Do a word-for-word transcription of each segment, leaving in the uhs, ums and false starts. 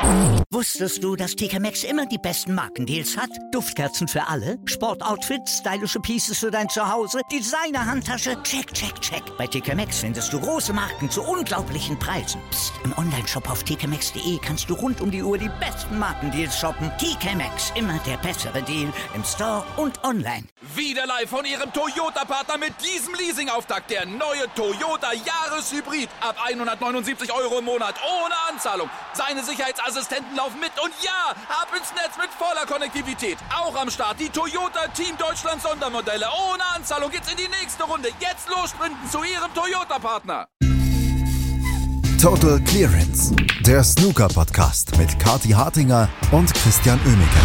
Wusstest du, dass T K Maxx immer die besten Markendeals hat? Duftkerzen für alle, Sportoutfits, stylische Pieces für dein Zuhause, Designer-Handtasche, check, check, check. Bei T K Maxx findest du große Marken zu unglaublichen Preisen. Psst. Im Onlineshop auf t k maxx punkt d e kannst du rund um die Uhr die besten Markendeals shoppen. T K Maxx, immer der bessere Deal im Store und online. Wieder live von Ihrem Toyota-Partner mit diesem Leasing-Auftakt. Der neue Toyota Jahreshybrid. Ab hundertneunundsiebzig Euro im Monat. Ohne Anzahlung. Seine Sicherheitsassistenten laufen mit. Und ja, ab ins Netz mit voller Konnektivität. Auch am Start die Toyota Team Deutschland Sondermodelle. Ohne Anzahlung geht's in die nächste Runde. Jetzt los sprinten zu Ihrem Toyota-Partner. Total Clearance. Der Snooker-Podcast mit Kathi Hartinger und Christian Oemeke.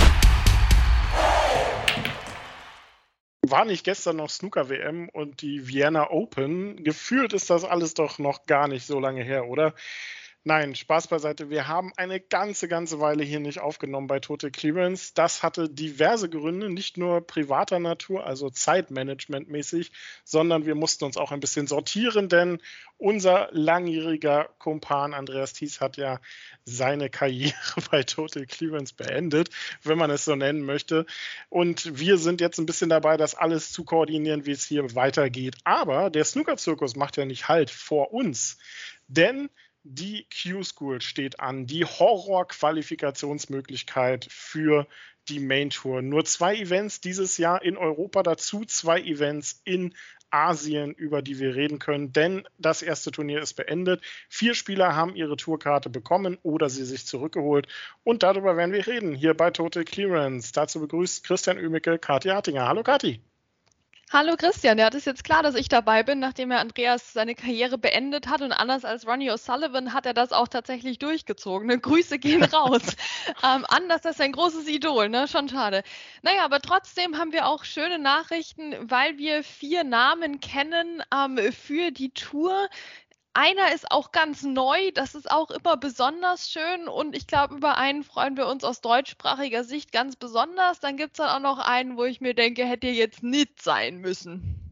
War nicht gestern noch Snooker-W M und die Vienna Open? Gefühlt ist das alles doch noch gar nicht so lange her, oder? Nein, Spaß beiseite. Wir haben eine ganze, ganze Weile hier nicht aufgenommen bei Total Clearance. Das hatte diverse Gründe, nicht nur privater Natur, also zeitmanagementmäßig, sondern wir mussten uns auch ein bisschen sortieren, denn unser langjähriger Kumpan Andreas Thies hat ja seine Karriere bei Total Clearance beendet, wenn man es so nennen möchte. Und wir sind jetzt ein bisschen dabei, das alles zu koordinieren, wie es hier weitergeht. Aber der Snooker-Zirkus macht ja nicht Halt vor uns, denn die Q-School steht an, die Horror-Qualifikationsmöglichkeit für die Main Tour. Nur zwei Events dieses Jahr in Europa, dazu zwei Events in Asien, über die wir reden können, denn das erste Turnier ist beendet. Vier Spieler haben ihre Tourkarte bekommen oder sie sich zurückgeholt und darüber werden wir reden, hier bei Total Clearance. Dazu begrüßt Christian Oemeke, Kathi Hartinger. Hallo Kathi. Hallo Christian, ja, das ist jetzt klar, dass ich dabei bin, nachdem er Andreas seine Karriere beendet hat und anders als Ronnie O'Sullivan hat er das auch tatsächlich durchgezogen. Ne? Grüße gehen raus. ähm, anders als sein großes Idol, ne? Schon schade. Naja, aber trotzdem haben wir auch schöne Nachrichten, weil wir vier Namen kennen ähm, für die Tour. Einer ist auch ganz neu, das ist auch immer besonders schön und ich glaube, über einen freuen wir uns aus deutschsprachiger Sicht ganz besonders. Dann gibt es dann auch noch einen, wo ich mir denke, hätte jetzt nicht sein müssen.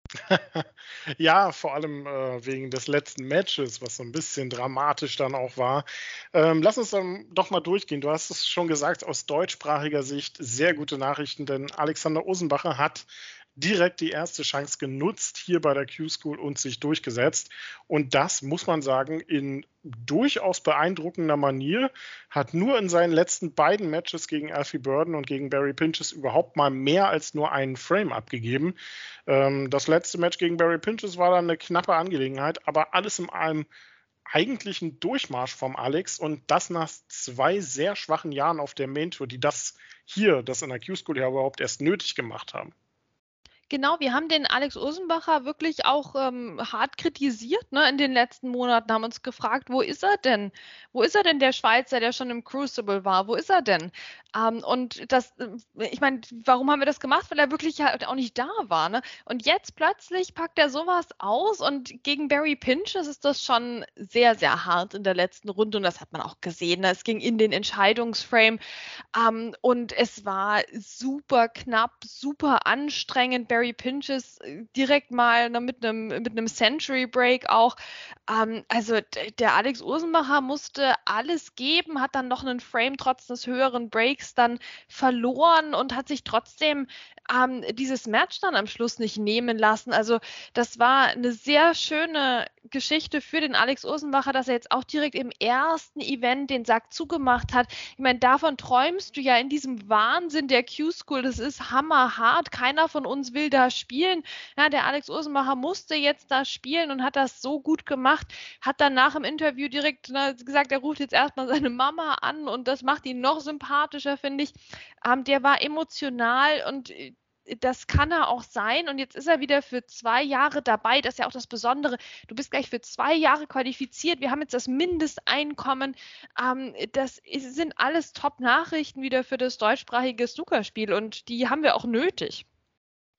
Ja, vor allem äh, wegen des letzten Matches, was so ein bisschen dramatisch dann auch war. Ähm, lass uns dann doch mal durchgehen. Du hast es schon gesagt, aus deutschsprachiger Sicht sehr gute Nachrichten, denn Alexander Osenbacher hat direkt die erste Chance genutzt hier bei der Q-School und sich durchgesetzt. Und das, muss man sagen, in durchaus beeindruckender Manier, hat nur in seinen letzten beiden Matches gegen Alfie Burden und gegen Barry Pinches überhaupt mal mehr als nur einen Frame abgegeben. Ähm, das letzte Match gegen Barry Pinches war dann eine knappe Angelegenheit, aber alles in allem eigentlich ein Durchmarsch vom Alex und das nach zwei sehr schwachen Jahren auf der Main Tour, die das hier, das in der Q-School ja überhaupt erst nötig gemacht haben. Genau, wir haben den Alex Osenbacher wirklich auch ähm, hart kritisiert, ne, in den letzten Monaten, haben uns gefragt, wo ist er denn? Wo ist er denn, der Schweizer, der schon im Crucible war? Wo ist er denn? Ähm, und das, ich meine, warum haben wir das gemacht? Weil er wirklich halt auch nicht da war, ne? Und jetzt plötzlich packt er sowas aus und gegen Barry Pinches ist das schon sehr, sehr hart in der letzten Runde und das hat man auch gesehen. Ne? Es ging in den Entscheidungsframe ähm, und es war super knapp, super anstrengend. Barry Pinches direkt mal ne, mit einem mit einem Century Break auch. Ähm, also d- der Alex Osenbacher musste alles geben, hat dann noch einen Frame trotz des höheren Breaks dann verloren und hat sich trotzdem ähm, dieses Match dann am Schluss nicht nehmen lassen. Also das war eine sehr schöne Geschichte für den Alex Osenbacher, dass er jetzt auch direkt im ersten Event den Sack zugemacht hat. Ich meine, davon träumst du ja in diesem Wahnsinn der Q-School. Das ist hammerhart. Keiner von uns will da spielen. Ja, der Alex Osenbacher musste jetzt da spielen und hat das so gut gemacht. Hat dann nach dem Interview direkt ne, gesagt, er ruft jetzt erstmal seine Mama an und das macht ihn noch sympathischer, finde ich. Ähm, der war emotional und das kann er auch sein und jetzt ist er wieder für zwei Jahre dabei. Das ist ja auch das Besondere. Du bist gleich für zwei Jahre qualifiziert. Wir haben jetzt das Mindesteinkommen. Ähm, das ist, sind alles Top-Nachrichten wieder für das deutschsprachige Snookerspiel und die haben wir auch nötig.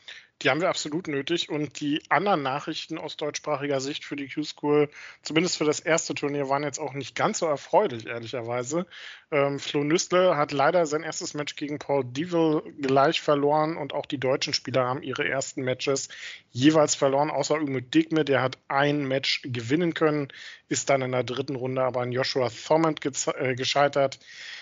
Die haben wir absolut nötig und die anderen Nachrichten aus deutschsprachiger Sicht für die Q-School, zumindest für das erste Turnier, waren jetzt auch nicht ganz so erfreulich, ehrlicherweise. Ähm, Flo Nüssle hat leider sein erstes Match gegen Paul Deville gleich verloren und auch die deutschen Spieler haben ihre ersten Matches jeweils verloren, außer Umut Digme, der hat ein Match gewinnen können, ist dann in der dritten Runde aber an Joshua Thomond ge- äh, gescheitert.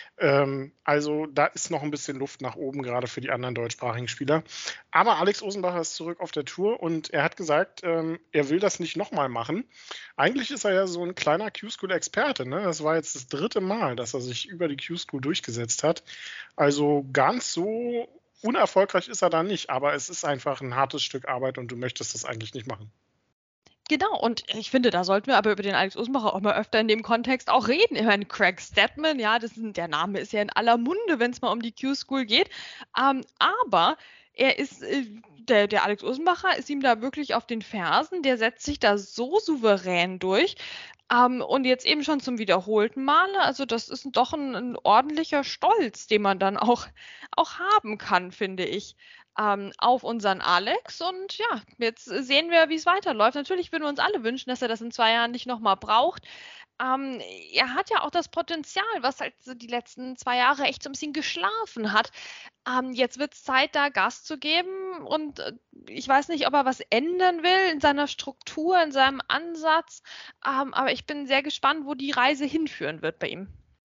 Also da ist noch ein bisschen Luft nach oben, gerade für die anderen deutschsprachigen Spieler. Aber Alex Osenbacher ist zurück auf der Tour und er hat gesagt, er will das nicht nochmal machen. Eigentlich ist er ja so ein kleiner Q-School-Experte. Ne? Das war jetzt das dritte Mal, dass er sich über die Q-School durchgesetzt hat. Also ganz so unerfolgreich ist er da nicht, aber es ist einfach ein hartes Stück Arbeit und du möchtest das eigentlich nicht machen. Genau, und ich finde, da sollten wir aber über den Alex Osenbacher auch mal öfter in dem Kontext auch reden. Ich meine, Craig Stedman, ja, das ist, der Name ist ja in aller Munde, wenn es mal um die Q-School geht. Ähm, aber er ist, äh, der, der Alex Osenbacher ist ihm da wirklich auf den Fersen. Der setzt sich da so souverän durch. Ähm, und jetzt eben schon zum wiederholten Male. Also das ist doch ein, ein ordentlicher Stolz, den man dann auch, auch haben kann, finde ich. Ähm, auf unseren Alex und ja, jetzt sehen wir, wie es weiterläuft. Natürlich würden wir uns alle wünschen, dass er das in zwei Jahren nicht nochmal braucht. Ähm, er hat ja auch das Potenzial, was halt so die letzten zwei Jahre echt so ein bisschen geschlafen hat. Ähm, jetzt wird es Zeit, da Gas zu geben und äh, ich weiß nicht, ob er was ändern will in seiner Struktur, in seinem Ansatz, ähm, aber ich bin sehr gespannt, wo die Reise hinführen wird bei ihm.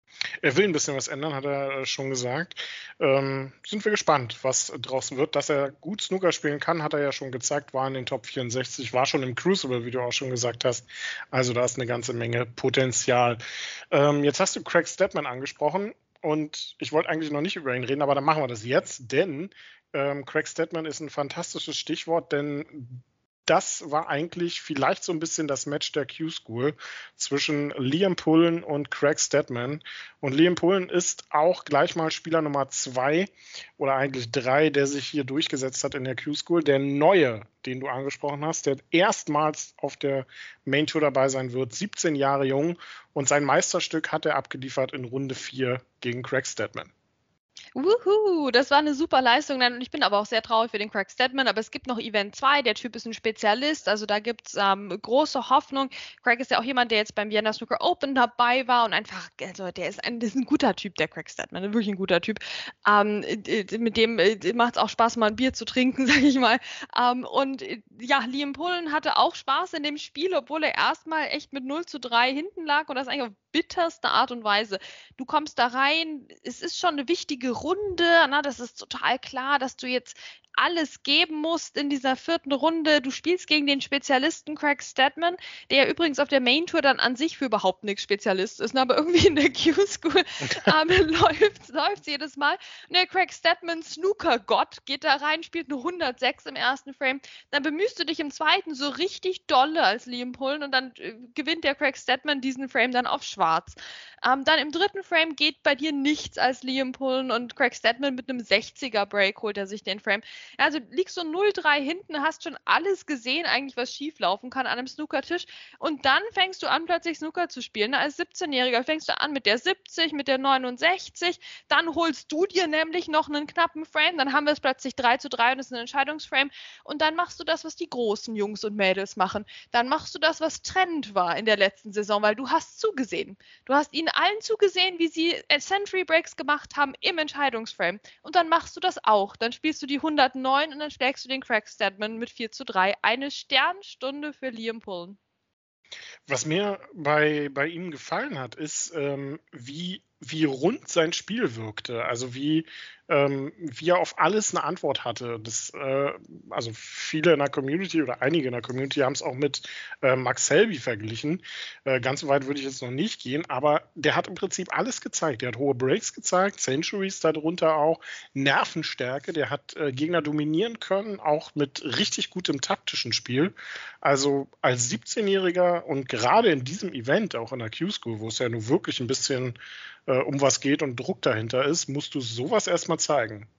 Er will ein bisschen was ändern, hat er schon gesagt. Ähm, sind wir gespannt, was draußen wird. Dass er gut Snooker spielen kann, hat er ja schon gezeigt, war in den Top vierundsechzig, war schon im Crucible, wie du auch schon gesagt hast. Also da ist eine ganze Menge Potenzial. Ähm, jetzt hast du Craig Stedman angesprochen und ich wollte eigentlich noch nicht über ihn reden, aber dann machen wir das jetzt, denn ähm, Craig Stedman ist ein fantastisches Stichwort, denn das war eigentlich vielleicht so ein bisschen das Match der Q-School zwischen Liam Pullen und Craig Stedman. Und Liam Pullen ist auch gleich mal Spieler Nummer zwei oder eigentlich drei, der sich hier durchgesetzt hat in der Q-School. Der Neue, den du angesprochen hast, der erstmals auf der Main Tour dabei sein wird, siebzehn Jahre jung. Und sein Meisterstück hat er abgeliefert in Runde vier gegen Craig Stedman. Wuhu, das war eine super Leistung. Und ich bin aber auch sehr traurig für den Craig Stedman. Aber es gibt noch Event zwei. Der Typ ist ein Spezialist. Also da gibt es ähm, große Hoffnung. Craig ist ja auch jemand, der jetzt beim Vienna Snooker Open dabei war. Und einfach, also der ist ein, das ist ein guter Typ, der Craig Stedman. Wirklich ein guter Typ. Ähm, mit dem äh, macht es auch Spaß, mal ein Bier zu trinken, sage ich mal. Ähm, und äh, ja, Liam Pullen hatte auch Spaß in dem Spiel, obwohl er erstmal echt mit null zu drei hinten lag. Und das eigentlich auf bitterste Art und Weise. Du kommst da rein, es ist schon eine wichtige Runde, na, das ist total klar, dass du jetzt alles geben musst in dieser vierten Runde. Du spielst gegen den Spezialisten Craig Stedman, der übrigens auf der Main Tour dann an sich für überhaupt nichts Spezialist ist, aber irgendwie in der Q-School ähm, läuft es jedes Mal. Und der Craig Stedman, Snooker-Gott, geht da rein, spielt eine hundertsechs im ersten Frame. Dann bemühst du dich im zweiten so richtig dolle als Liam Pullen und dann äh, gewinnt der Craig Stedman diesen Frame dann auf schwarz. Ähm, dann im dritten Frame geht bei dir nichts als Liam Pullen und Craig Stedman mit einem sechziger Break holt er sich den Frame. Also liegst du null drei hinten, hast schon alles gesehen, eigentlich was schief laufen kann an einem Snookertisch und dann fängst du an, plötzlich Snooker zu spielen. Als siebzehnjähriger fängst du an mit der siebzig, mit der neunundsechzig, dann holst du dir nämlich noch einen knappen Frame, dann haben wir es plötzlich drei zu drei und es ist ein Entscheidungsframe und dann machst du das, was die großen Jungs und Mädels machen. Dann machst du das, was Trend war in der letzten Saison, weil du hast zugesehen. Du hast ihnen allen zugesehen, wie sie Century Breaks gemacht haben im Entscheidungsframe und dann machst du das auch. Dann spielst du die hundertneun und dann schlägst du den Craig Stedman mit vier zu drei. Eine Sternstunde für Liam Pullen. Was mir bei, bei ihm gefallen hat, ist, ähm, wie, wie rund sein Spiel wirkte. Also wie, ähm, wie er auf alles eine Antwort hatte. Das, äh, also viele in der Community oder einige in der Community haben es auch mit äh, Max Selby verglichen. Äh, ganz so weit würde ich jetzt noch nicht gehen, aber der hat im Prinzip alles gezeigt. Der hat hohe Breaks gezeigt, Centuries darunter auch, Nervenstärke. Der hat äh, Gegner dominieren können, auch mit richtig gutem taktischen Spiel. Also als siebzehnjähriger und gerade in diesem Event, auch in der Q-School, wo es ja nun wirklich ein bisschen äh, um was geht und Druck dahinter ist, musst du sowas erstmal zeigen.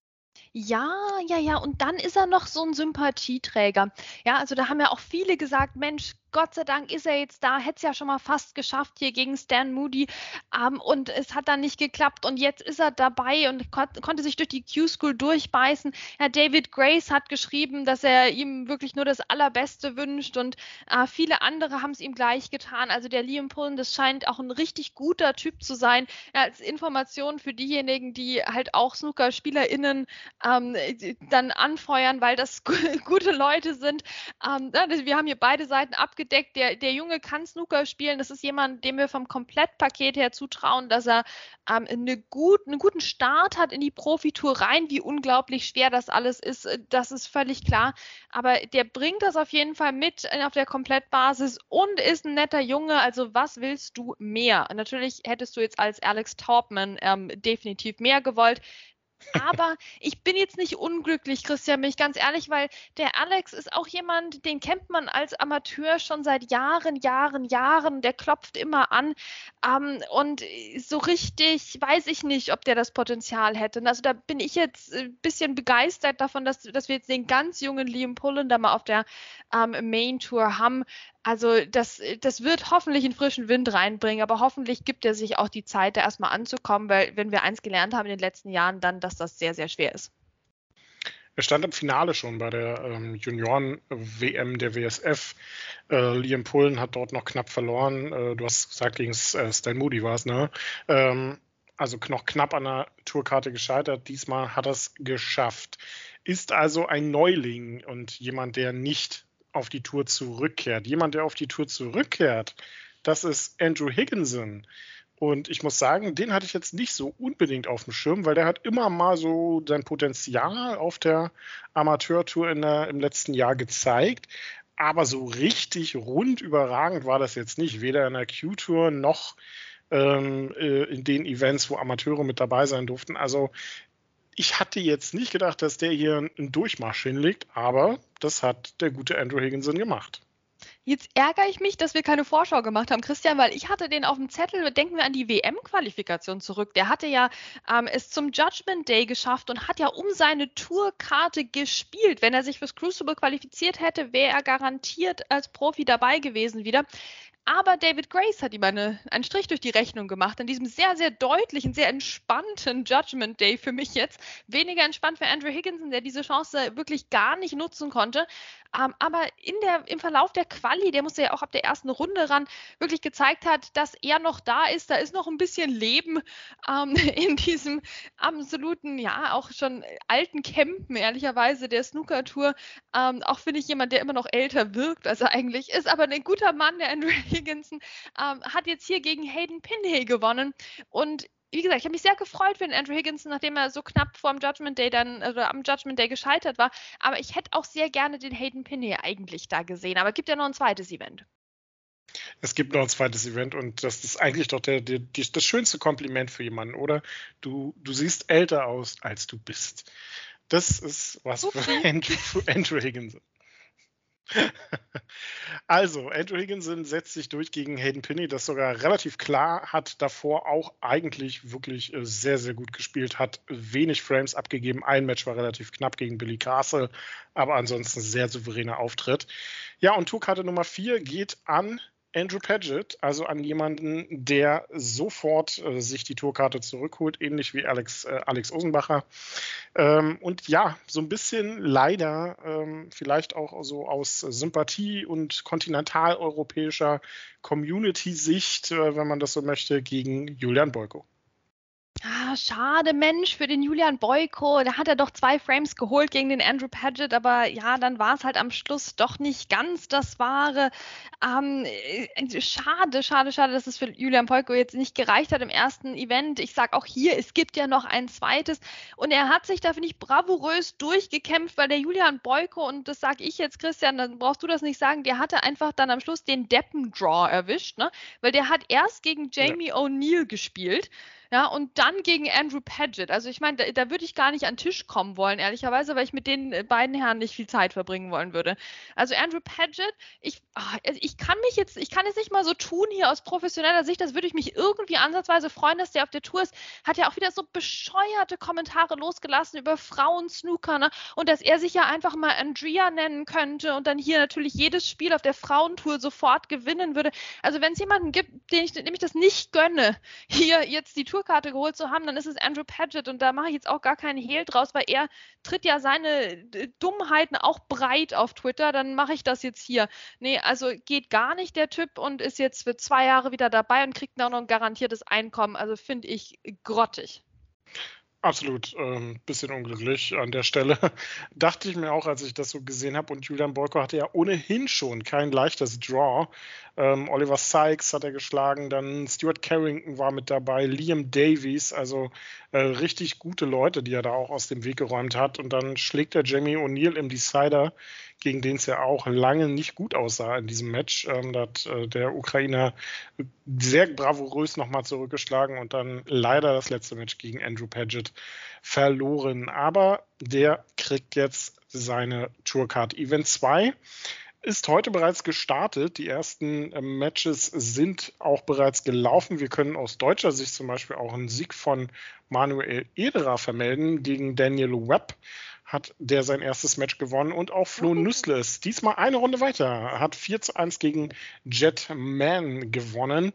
Ja, ja, ja. Und dann ist er noch so ein Sympathieträger. Ja, also da haben ja auch viele gesagt, Mensch, Gott sei Dank ist er jetzt da, hätte es ja schon mal fast geschafft hier gegen Stan Moody ähm, und es hat dann nicht geklappt und jetzt ist er dabei und kon- konnte sich durch die Q-School durchbeißen. Herr David Grace hat geschrieben, dass er ihm wirklich nur das Allerbeste wünscht und äh, viele andere haben es ihm gleich getan. Also der Liam Pullen, das scheint auch ein richtig guter Typ zu sein. Ja, als Information für diejenigen, die halt auch Snooker-SpielerInnen ähm, dann anfeuern, weil das gute Leute sind. Ähm, wir haben hier beide Seiten abgedeckt. Der, der Junge kann Snooker spielen. Das ist jemand, dem wir vom Komplettpaket her zutrauen, dass er ähm, eine gut, einen guten Start hat in die Profitour rein. Wie unglaublich schwer das alles ist, das ist völlig klar. Aber der bringt das auf jeden Fall mit auf der Komplettbasis und ist ein netter Junge. Also was willst du mehr? Natürlich hättest du jetzt als Alex Taubman ähm, definitiv mehr gewollt. Aber ich bin jetzt nicht unglücklich, Christian, bin ich ganz ehrlich, weil der Alex ist auch jemand, den kennt man als Amateur schon seit Jahren, Jahren, Jahren. Der klopft immer an. Ähm, und so richtig weiß ich nicht, ob der das Potenzial hätte. Also da bin ich jetzt ein bisschen begeistert davon, dass, dass wir jetzt den ganz jungen Liam Pullen da mal auf der ähm, Main Tour haben. Also das, das wird hoffentlich einen frischen Wind reinbringen, aber hoffentlich gibt er sich auch die Zeit, da erstmal anzukommen, weil wenn wir eins gelernt haben in den letzten Jahren, dann, dass das sehr, sehr schwer ist. Er stand im Finale schon bei der ähm, Junioren-W M der W S F. Äh, Liam Pullen hat dort noch knapp verloren. Äh, du hast gesagt, gegen äh, Stan Moody war es, ne? Ähm, also noch knapp an der Tourkarte gescheitert. Diesmal hat er es geschafft. Ist also ein Neuling und jemand, der nicht auf die Tour zurückkehrt. Jemand, der auf die Tour zurückkehrt, das ist Andrew Higginson. Und ich muss sagen, den hatte ich jetzt nicht so unbedingt auf dem Schirm, weil der hat immer mal so sein Potenzial auf der Amateurtour in der, im letzten Jahr gezeigt. Aber so richtig rund überragend war das jetzt nicht. Weder in der Q-Tour noch ähm, in den Events, wo Amateure mit dabei sein durften. Also ich hatte jetzt nicht gedacht, dass der hier einen Durchmarsch hinlegt, aber das hat der gute Andrew Higginson gemacht. Jetzt ärgere ich mich, dass wir keine Vorschau gemacht haben, Christian, weil ich hatte den auf dem Zettel, denken wir an die W M-Qualifikation zurück. Der hatte ja ähm, es zum Judgment Day geschafft und hat ja um seine Tourkarte gespielt. Wenn er sich fürs Crucible qualifiziert hätte, wäre er garantiert als Profi dabei gewesen wieder. Aber David Grace hat ihm eine, einen Strich durch die Rechnung gemacht, in diesem sehr, sehr deutlichen, sehr entspannten Judgment Day für mich jetzt. Weniger entspannt für Andrew Higginson, der diese Chance wirklich gar nicht nutzen konnte. Ähm, aber in der, im Verlauf der Quali, der musste ja auch ab der ersten Runde ran, wirklich gezeigt hat, dass er noch da ist. Da ist noch ein bisschen Leben ähm, in diesem absoluten, ja, auch schon alten Campen, ehrlicherweise, der Snooker-Tour. Ähm, auch finde ich jemand, der immer noch älter wirkt, als er eigentlich ist. Aber ein guter Mann, der Andrew Higginson, ähm, hat jetzt hier gegen Hayden Pinney gewonnen. Und wie gesagt, ich habe mich sehr gefreut für den Andrew Higginson, nachdem er so knapp vor dem Judgment Day dann, also am Judgment Day gescheitert war. Aber ich hätte auch sehr gerne den Hayden Pinney eigentlich da gesehen. Aber es gibt ja noch ein zweites Event. Es gibt noch ein zweites Event und das ist eigentlich doch der, der, die, das schönste Kompliment für jemanden, oder? Du, du siehst älter aus, als du bist. Das ist was für Andrew, für Andrew Higginson. Also, Andrew Higginson setzt sich durch gegen Hayden Pinney, das sogar relativ klar, hat davor auch eigentlich wirklich sehr, sehr gut gespielt, hat wenig Frames abgegeben. Ein Match war relativ knapp gegen Billy Castle, aber ansonsten sehr souveräner Auftritt. Ja, und Tourkarte Nummer vier geht an Andrew Paget, also an jemanden, der sofort äh, sich die Tourkarte zurückholt, ähnlich wie Alex, äh, Alex Osenbacher. Ähm, und ja, so ein bisschen leider, ähm, vielleicht auch so aus Sympathie und kontinentaleuropäischer Community-Sicht, äh, wenn man das so möchte, gegen Julian Boyko. Ah, schade, Mensch, für den Julian Boyko. Da hat er doch zwei Frames geholt gegen den Andrew Paget, aber ja, dann war es halt am Schluss doch nicht ganz das Wahre. Ähm, schade, schade, schade, dass es für Julian Boyko jetzt nicht gereicht hat im ersten Event. Ich sage auch hier, es gibt ja noch ein zweites. Und er hat sich da, finde ich, bravourös durchgekämpft, weil der Julian Boyko, und das sage ich jetzt, Christian, dann brauchst du das nicht sagen, der hatte einfach dann am Schluss den Deppen-Draw erwischt, ne? Weil der hat erst gegen Jamie ja. O'Neill gespielt. ja, und dann gegen Andrew Paget. Also ich meine, da, da würde ich gar nicht an den Tisch kommen wollen, ehrlicherweise, weil ich mit den beiden Herren nicht viel Zeit verbringen wollen würde. Also Andrew Paget, ich, ach, ich kann mich jetzt, ich kann es nicht mal so tun hier aus professioneller Sicht, das würde ich mich irgendwie ansatzweise freuen, dass der auf der Tour ist, hat ja auch wieder so bescheuerte Kommentare losgelassen über Frauen-Snooker, ne? Und dass er sich ja einfach mal Andrea nennen könnte und dann hier natürlich jedes Spiel auf der Frauentour sofort gewinnen würde. Also wenn es jemanden gibt, den ich, dem ich das nicht gönne, hier jetzt die Tourkarte geholt zu haben, dann ist es Andrew Paget und da mache ich jetzt auch gar keinen Hehl draus, weil er tritt ja seine Dummheiten auch breit auf Twitter, dann mache ich das jetzt hier. Nee, also geht gar nicht der Typ und ist jetzt für zwei Jahre wieder dabei und kriegt auch noch ein garantiertes Einkommen. Also finde ich grottig. Absolut, ähm, bisschen unglücklich an der Stelle. Dachte ich mir auch, als ich das so gesehen habe. Und Julian Boyko hatte ja ohnehin schon kein leichtes Draw. Ähm, Oliver Sykes hat er geschlagen, dann Stuart Carrington war mit dabei, Liam Davies, also äh, richtig gute Leute, die er da auch aus dem Weg geräumt hat. Und dann schlägt er Jamie O'Neill im Decider, gegen den es ja auch lange nicht gut aussah in diesem Match. Ähm, da hat äh, der Ukrainer sehr bravourös nochmal zurückgeschlagen und dann leider das letzte Match gegen Andrew Paget verloren. Aber der kriegt jetzt seine Tourcard. Event zwei ist heute bereits gestartet. Die ersten äh, Matches sind auch bereits gelaufen. Wir können aus deutscher Sicht zum Beispiel auch einen Sieg von Manuel Ederer vermelden gegen Daniel Webb. Hat der sein erstes Match gewonnen und auch Flo Nüssle ist diesmal eine Runde weiter, hat vier zu eins gegen Jet Man gewonnen.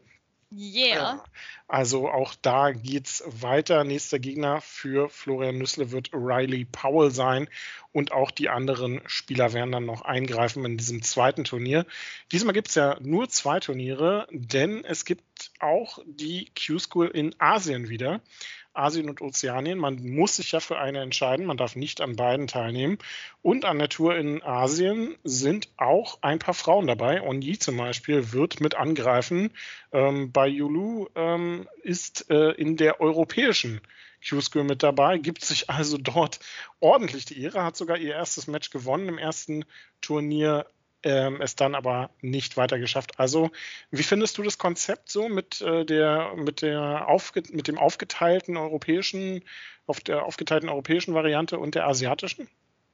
Yeah. Also auch da geht's weiter. Nächster Gegner für Florian Nüssle wird Riley Powell sein und auch die anderen Spieler werden dann noch eingreifen in diesem zweiten Turnier. Diesmal gibt's ja nur zwei Turniere, denn es gibt auch die Q-School in Asien wieder. Asien und Ozeanien. Man muss sich ja für eine entscheiden. Man darf nicht an beiden teilnehmen. Und an der Tour in Asien sind auch ein paar Frauen dabei. Onyi zum Beispiel wird mit angreifen. Ähm, bei Yulu ähm, ist äh, in der europäischen Q-School mit dabei, gibt sich also dort ordentlich die Ehre, hat sogar ihr erstes Match gewonnen im ersten Turnier. Ähm, es dann aber nicht weiter geschafft. Also, wie findest du das Konzept so mit äh, der mit der aufge, mit dem aufgeteilten europäischen, auf der aufgeteilten europäischen Variante und der asiatischen?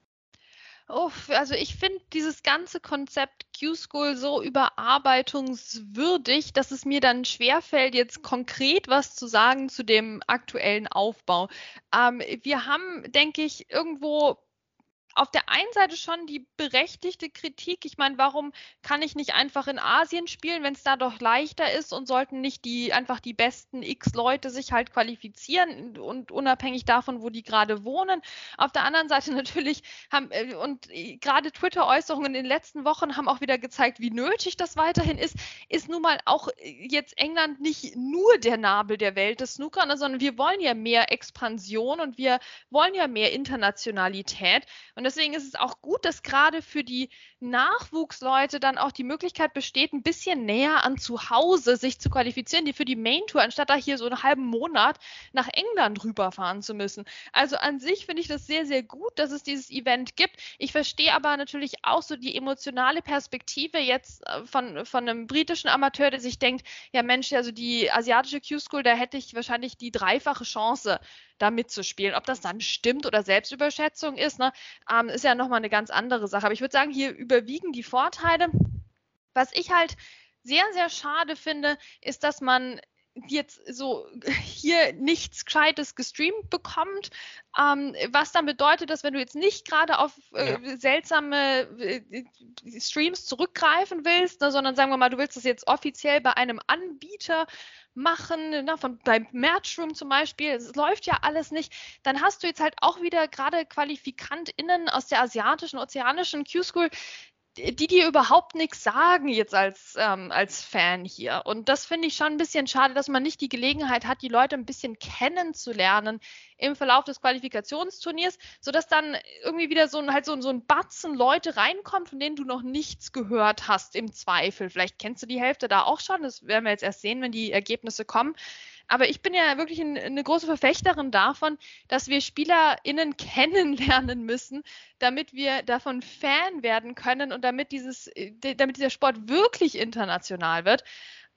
Oh, also ich finde dieses ganze Konzept Q-School so überarbeitungswürdig, dass es mir dann schwerfällt, jetzt konkret was zu sagen zu dem aktuellen Aufbau. Ähm, wir haben, denke ich, irgendwo auf der einen Seite schon die berechtigte Kritik. Ich meine, warum kann ich nicht einfach in Asien spielen, wenn es da doch leichter ist und sollten nicht die einfach die besten X Leute sich halt qualifizieren und unabhängig davon, wo die gerade wohnen. Auf der anderen Seite natürlich haben und gerade Twitter-Äußerungen in den letzten Wochen haben auch wieder gezeigt, wie nötig das weiterhin ist. Ist nun mal auch jetzt England nicht nur der Nabel der Welt des Snooker, sondern wir wollen ja mehr Expansion und wir wollen ja mehr Internationalität. Und deswegen ist es auch gut, dass gerade für die Nachwuchsleute dann auch die Möglichkeit besteht, ein bisschen näher an zu Hause sich zu qualifizieren, die für die Main Tour, anstatt da hier so einen halben Monat nach England rüberfahren zu müssen. Also an sich finde ich das sehr, sehr gut, dass es dieses Event gibt. Ich verstehe aber natürlich auch so die emotionale Perspektive jetzt von, von einem britischen Amateur, der sich denkt, ja Mensch, also die asiatische Q-School, da hätte ich wahrscheinlich die dreifache Chance, da mitzuspielen. Ob das dann stimmt oder Selbstüberschätzung ist, ne, ähm, ist ja nochmal eine ganz andere Sache. Aber ich würde sagen, hier überwiegen die Vorteile. Was ich halt sehr, sehr schade finde, ist, dass man jetzt so hier nichts Gescheites gestreamt bekommt, ähm, was dann bedeutet, dass wenn du jetzt nicht gerade auf äh, ja. seltsame äh, Streams zurückgreifen willst, ne, sondern sagen wir mal, du willst das jetzt offiziell bei einem Anbieter machen, ne, von beim Matchroom zum Beispiel, es läuft ja alles nicht, dann hast du jetzt halt auch wieder gerade QualifikantInnen aus der asiatischen, ozeanischen Q-School, die dir überhaupt nichts sagen jetzt als, ähm, als Fan hier. Und das finde ich schon ein bisschen schade, dass man nicht die Gelegenheit hat, die Leute ein bisschen kennenzulernen im Verlauf des Qualifikationsturniers, sodass dann irgendwie wieder so ein, halt so, so ein Batzen Leute reinkommt, von denen du noch nichts gehört hast im Zweifel. Vielleicht kennst du die Hälfte da auch schon, das werden wir jetzt erst sehen, wenn die Ergebnisse kommen. Aber ich bin ja wirklich ein, eine große Verfechterin davon, dass wir SpielerInnen kennenlernen müssen, damit wir davon Fan werden können und damit dieses, damit dieser Sport wirklich international wird.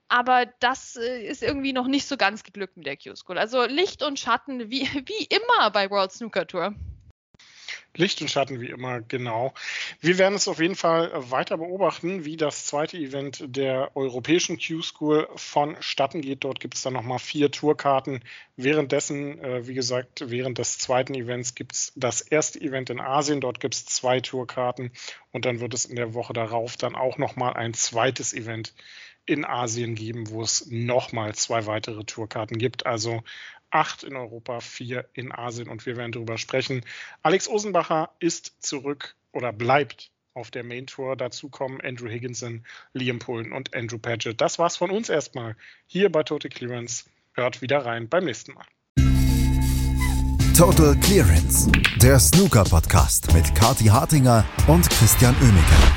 Aber das äh, ist irgendwie noch nicht so ganz geglückt mit der Q-School. Also Licht und Schatten, wie, wie immer bei World Snooker Tour. Licht und Schatten wie immer, genau. Wir werden es auf jeden Fall weiter beobachten, wie das zweite Event der europäischen Q-School vonstatten geht. Dort gibt es dann nochmal vier Tourkarten. Währenddessen, äh, wie gesagt, während des zweiten Events gibt es das erste Event in Asien. Dort gibt es zwei Tourkarten und dann wird es in der Woche darauf dann auch nochmal ein zweites Event in Asien geben, wo es nochmal zwei weitere Tourkarten gibt. Also acht in Europa, vier in Asien und wir werden darüber sprechen. Alex Osenbacher ist zurück oder bleibt auf der Main Tour. Dazu kommen Andrew Higginson, Liam Pullen und Andrew Paget. Das war's von uns erstmal hier bei Total Clearance. Hört wieder rein beim nächsten Mal. Total Clearance, der Snooker-Podcast mit Kathi Hartinger und Christian Oemeke.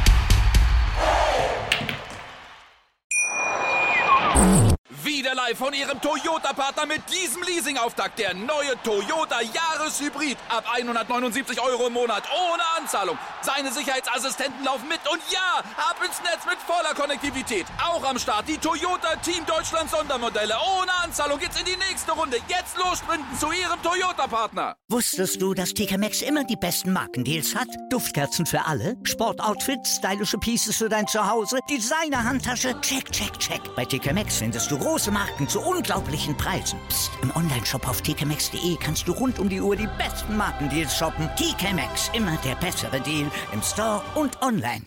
Wieder live von Ihrem Toyota-Partner mit diesem Leasing-Auftakt. Der neue Toyota Jahreshybrid. Ab hundertneunundsiebzig Euro im Monat. Ohne Anzahlung. Seine Sicherheitsassistenten laufen mit. Und ja, ab ins Netz mit voller Konnektivität. Auch am Start die Toyota Team Deutschland Sondermodelle. Ohne Anzahlung geht's in die nächste Runde. Jetzt los sprinten zu Ihrem Toyota-Partner. Wusstest du, dass T K Maxx immer die besten Markendeals hat? Duftkerzen für alle, Sportoutfits, stylische Pieces für dein Zuhause, Designer-Handtasche, check, check, check. Bei T K Maxx findest du große Marken zu unglaublichen Preisen. Psst. Im Onlineshop auf t k maxx punkt d e kannst du rund um die Uhr die besten Markendeals shoppen. T K Maxx, immer der bessere Deal im Store und online.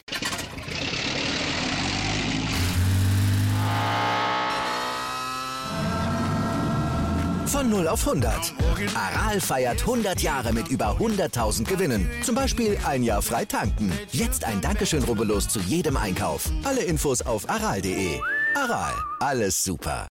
Von null auf hundert. Aral feiert hundert Jahre mit über hunderttausend Gewinnen. Zum Beispiel ein Jahr frei tanken. Jetzt ein Dankeschön, rubbellos zu jedem Einkauf. Alle Infos auf aral punkt de. Aral, alles super.